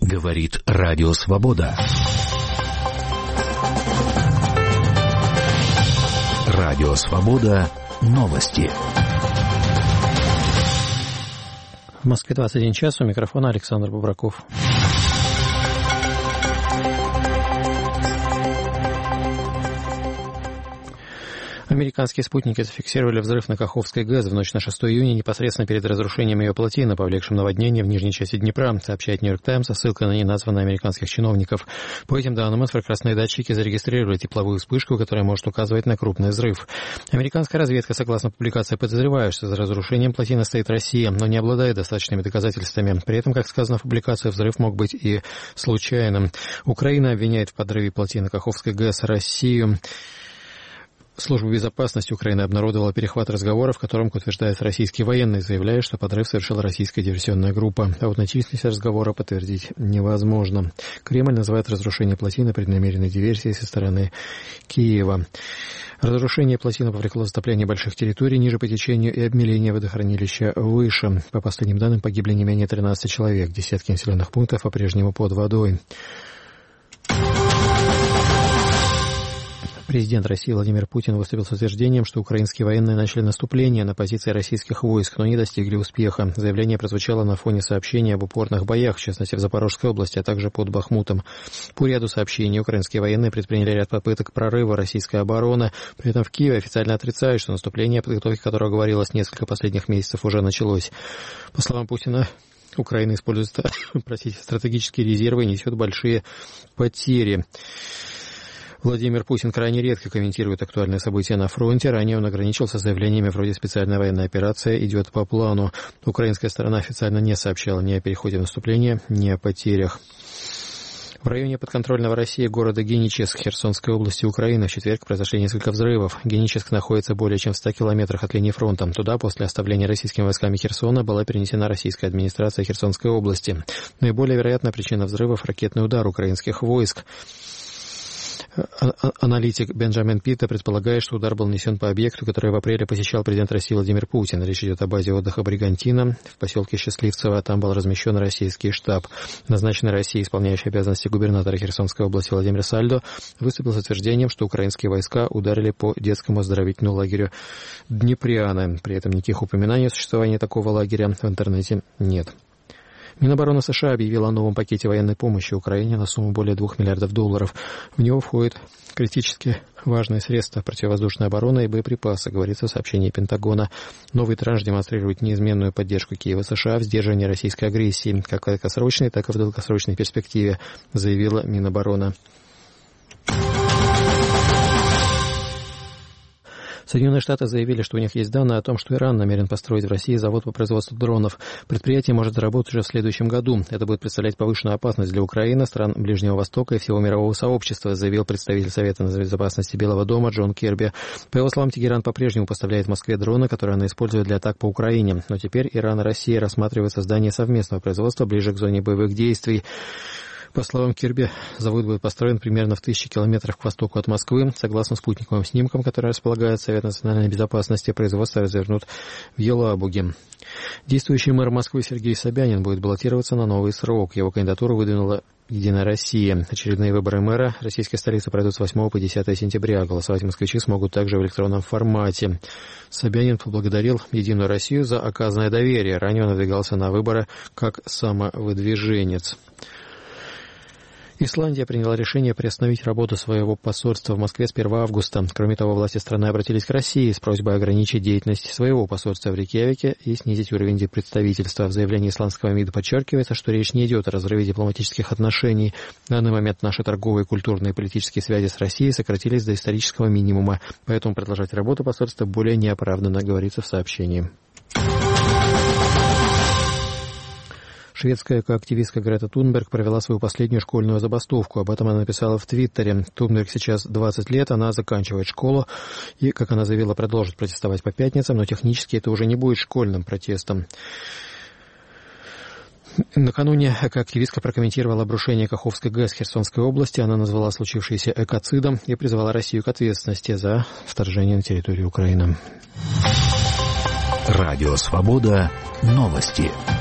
Говорит Радио Свобода. Радио Свобода. Новости. В Москве 21 час. У микрофона Александр Бубраков. Американские спутники зафиксировали взрыв на Каховской ГЭС в ночь на 6 июня непосредственно перед разрушением ее плотины, повлекшим наводнение в нижней части Днепра, сообщает «Нью-Йорк Таймс» со ссылкой на неназванных американских чиновников. По этим данным, инфракрасные датчики зарегистрировали тепловую вспышку, которая может указывать на крупный взрыв. Американская разведка, согласно публикации, подозревает, что за разрушением плотины стоит Россия, но не обладает достаточными доказательствами. При этом, как сказано в публикации, взрыв мог быть и случайным. Украина обвиняет в подрыве плотины Каховской ГЭС Россию. Служба безопасности Украины обнародовала перехват разговора, в котором, как утверждают российские военные, заявляют, что подрыв совершила российская диверсионная группа. А вот численность разговора подтвердить невозможно. Кремль называет разрушение плотины преднамеренной диверсией со стороны Киева. Разрушение плотины повлекло затопление больших территорий ниже по течению и обмеление водохранилища выше. По последним данным, погибли не менее 13 человек. Десятки населенных пунктов по-прежнему под водой. Президент России Владимир Путин выступил с утверждением, что украинские военные начали наступление на позиции российских войск, но не достигли успеха. Заявление прозвучало на фоне сообщений об упорных боях, в частности в Запорожской области, а также под Бахмутом. По ряду сообщений украинские военные предприняли ряд попыток прорыва российской обороны. При этом в Киеве официально отрицают, что наступление, о подготовке которого говорилось несколько последних месяцев, уже началось. По словам Путина, Украина использует стратегические резервы и несет большие потери. Владимир Путин крайне редко комментирует актуальные события на фронте. Ранее он ограничился заявлениями вроде «специальная военная операция идет по плану». Украинская сторона официально не сообщала ни о переходе наступления, ни о потерях. В районе подконтрольного России города Геническ Херсонской области Украины в четверг произошли несколько взрывов. Геническ находится более чем в 100 километрах от линии фронта. Туда после оставления российскими войсками Херсона была перенесена российская администрация Херсонской области. Наиболее вероятная причина взрывов – ракетный удар украинских войск. Аналитик Бенджамин Питта предполагает, что удар был нанесен по объекту, который в апреле посещал президент России Владимир Путин. Речь идет о базе отдыха «Бригантина» в поселке Счастливцево. Там был размещен российский штаб. Назначенный Россией исполняющий обязанности губернатора Херсонской области Владимир Сальдо выступил с утверждением, что украинские войска ударили по детскому оздоровительному лагерю Днепряны. При этом никаких упоминаний о существовании такого лагеря в интернете нет. Минобороны США объявила о новом пакете военной помощи Украине на сумму более $2 миллиардов. В него входят критически важные средства противовоздушной обороны и боеприпасы, говорится в сообщении Пентагона. Новый транш демонстрирует неизменную поддержку Киева США в сдерживании российской агрессии, как в краткосрочной, так и в долгосрочной перспективе, заявила Минобороны. Соединенные Штаты заявили, что у них есть данные о том, что Иран намерен построить в России завод по производству дронов. Предприятие может заработать уже в следующем году. Это будет представлять повышенную опасность для Украины, стран Ближнего Востока и всего мирового сообщества, заявил представитель Совета безопасности Белого дома Джон Кирби. По его словам, Тегеран по-прежнему поставляет Москве дроны, которые она использует для атак по Украине. Но теперь Иран и Россия рассматривают создание совместного производства ближе к зоне боевых действий. По словам Кирби, завод будет построен примерно в 1000 километрах к востоку от Москвы. Согласно спутниковым снимкам, которые располагает Совет национальной безопасности, производство развернут в Елабуге. Действующий мэр Москвы Сергей Собянин будет баллотироваться на новый срок. Его кандидатуру выдвинула «Единая Россия». Очередные выборы мэра российской столицы пройдут с 8 по 10 сентября. Голосовать москвичи смогут также в электронном формате. Собянин поблагодарил «Единую Россию» за оказанное доверие. Ранее он выдвигался на выборы как самовыдвиженец. Исландия приняла решение приостановить работу своего посольства в Москве с 1 августа. Кроме того, власти страны обратились к России с просьбой ограничить деятельность своего посольства в Рейкьявике и снизить уровень представительства. В заявлении исландского МИДа подчеркивается, что речь не идет о разрыве дипломатических отношений. На данный момент наши торговые, культурные и политические связи с Россией сократились до исторического минимума, поэтому продолжать работу посольства более неоправданно, говорится в сообщении. Шведская экоактивистка Грета Тунберг провела свою последнюю школьную забастовку. Об этом она написала в Твиттере. Тунберг сейчас 20 лет, она заканчивает школу и, как она заявила, продолжит протестовать по пятницам, но технически это уже не будет школьным протестом. Накануне экоактивистка прокомментировала обрушение Каховской ГЭС в Херсонской области. Она назвала случившееся экоцидом и призвала Россию к ответственности за вторжение на территорию Украины. Радио Свобода. Новости.